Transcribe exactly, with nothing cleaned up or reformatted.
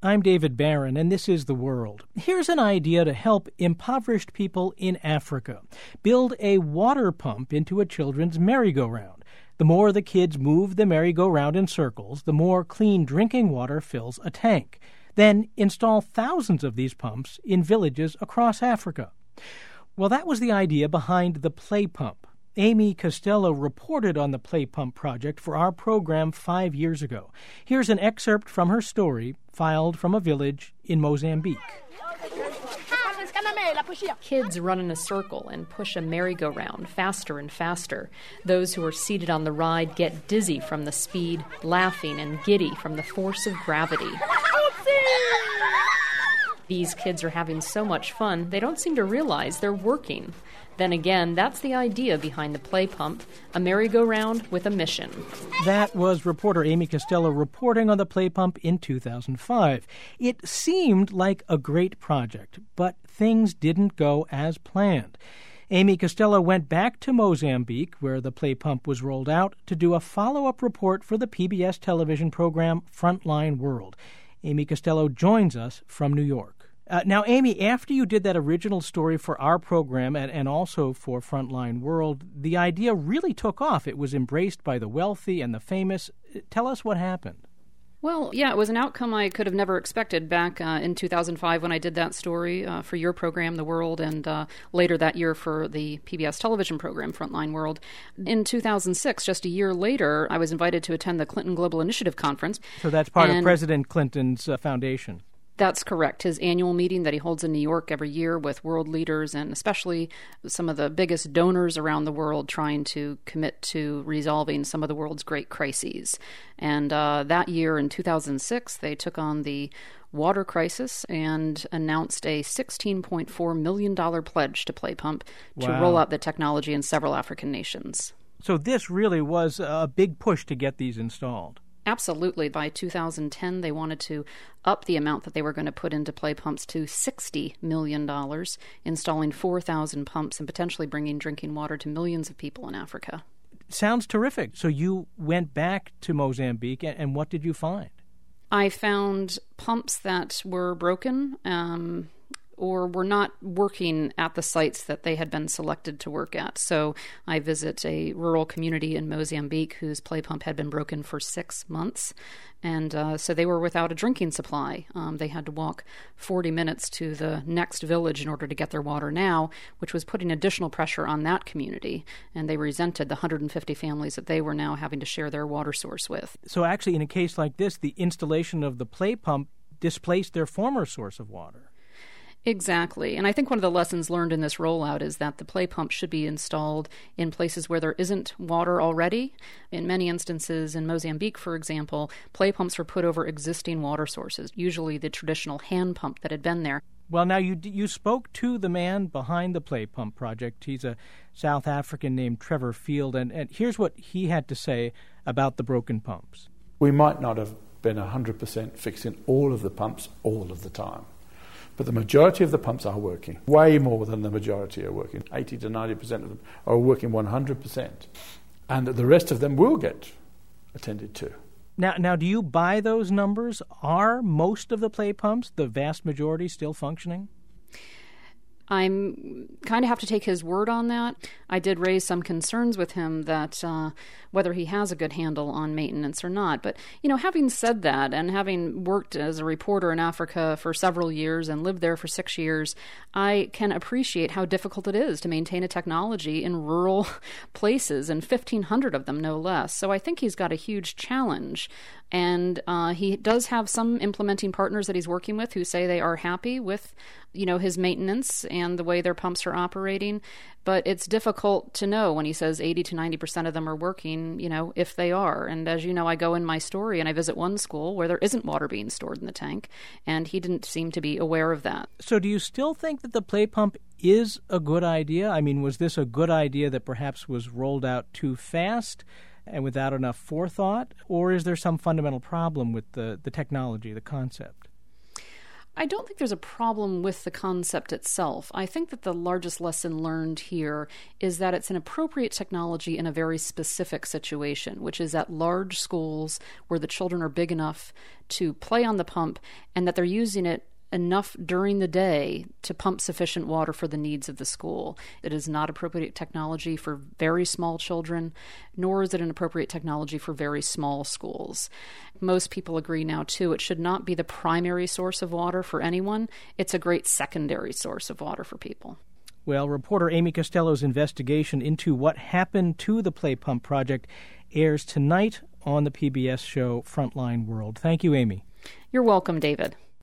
I'm David Barron, and this is The World. Here's an idea to help impoverished people in Africa. Build a water pump into a children's merry-go-round. The more the kids move the merry-go-round in circles, the more clean drinking water fills a tank. Then install thousands of these pumps in villages across Africa. Well, that was the idea behind the Play Pump. Amy Costello reported on the Play Pump project for our program five years ago. Here's an excerpt from her story, filed from a village in Mozambique. Kids run in a circle and push a merry-go-round faster and faster. Those who are seated on the ride get dizzy from the speed, laughing and giddy from the force of gravity. These kids are having so much fun, they don't seem to realize they're working. Then again, that's the idea behind the Play Pump, a merry-go-round with a mission. That was reporter Amy Costello reporting on the Play Pump in two thousand five. It seemed like a great project, but things didn't go as planned. Amy Costello went back to Mozambique, where the Play Pump was rolled out, to do a follow-up report for the P B S television program Frontline World. Amy Costello joins us from New York. Uh, now, Amy, after you did that original story for our program and, and also for Frontline World, the idea really took off. It was embraced by the wealthy and the famous. Tell us what happened. Well, yeah, it was an outcome I could have never expected back uh, in two thousand five when I did that story uh, for your program, The World, and uh, later that year for the P B S television program, Frontline World. In two thousand six, just a year later, I was invited to attend the Clinton Global Initiative Conference. So that's part of President Clinton's uh, foundation. That's correct. His annual meeting that he holds in New York every year with world leaders and especially some of the biggest donors around the world trying to commit to resolving some of the world's great crises. And uh, that year in two thousand six, they took on the water crisis and announced a sixteen point four million dollars pledge to Play Pump to Wow. roll out the technology in several African nations. So this really was a big push to get these installed. Absolutely. By two thousand ten, they wanted to up the amount that they were going to put into Play Pumps to sixty million dollars, installing four thousand pumps and potentially bringing drinking water to millions of people in Africa. Sounds terrific. So you went back to Mozambique, and, and what did you find? I found pumps that were broken, um, or were not working at the sites that they had been selected to work at. So I visit a rural community in Mozambique whose Play Pump had been broken for six months. And uh, so they were without a drinking supply. Um, they had to walk forty minutes to the next village in order to get their water now, which was putting additional pressure on that community. And they resented the one hundred fifty families that they were now having to share their water source with. So actually, in a case like this, the installation of the Play Pump displaced their former source of water. Exactly. And I think one of the lessons learned in this rollout is that the Play Pump should be installed in places where there isn't water already. In many instances, in Mozambique, for example, Play Pumps were put over existing water sources, usually the traditional hand pump that had been there. Well, now you you spoke to the man behind the Play Pump project. He's a South African named Trevor Field, and, and here's what he had to say about the broken pumps. We might not have been one hundred percent fixing all of the pumps all of the time. But the majority of the pumps are working. Way more than the majority are working. eighty to ninety percent of them are working one hundred percent. And the rest of them will get attended to. Now, now, do you buy those numbers? Are most of the Play Pumps, the vast majority, still functioning? I'm kind of have to take his word on that. I did raise some concerns with him that uh, whether he has a good handle on maintenance or not. But, you know, having said that and having worked as a reporter in Africa for several years and lived there for six years, I can appreciate how difficult it is to maintain a technology in rural places, and fifteen hundred of them, no less. So I think he's got a huge challenge. And uh, he does have some implementing partners that he's working with who say they are happy with, you know, his maintenance and the way their pumps are operating. But it's difficult to know when he says eighty to ninety percent of them are working, you know, if they are. And as you know, I go in my story and I visit one school where there isn't water being stored in the tank, and he didn't seem to be aware of that. So do you still think that the Play Pump is a good idea? I mean, was this a good idea that perhaps was rolled out too fast and without enough forethought? Or is there some fundamental problem with the, the technology, the concept? I don't think there's a problem with the concept itself. I think that the largest lesson learned here is that it's an appropriate technology in a very specific situation, which is at large schools where the children are big enough to play on the pump and that they're using it enough during the day to pump sufficient water for the needs of the school. It is not appropriate technology for very small children, nor is it an appropriate technology for very small schools. Most people agree now, too, it should not be the primary source of water for anyone. It's a great secondary source of water for people. Well, reporter Amy Costello's investigation into what happened to the Play Pump project airs tonight on the P B S show Frontline World. Thank you, Amy. You're welcome, David.